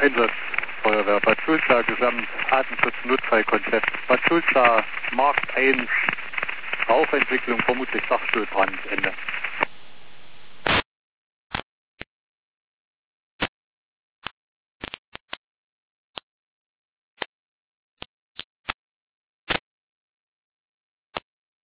Einsatzfeuerwehr Bad Sulza, Gesamt Artenschutz Notfallkonzept. Bad Sulza, Markt 1, Rauchentwicklung, vermutlich Dachstuhlbrand, Ende.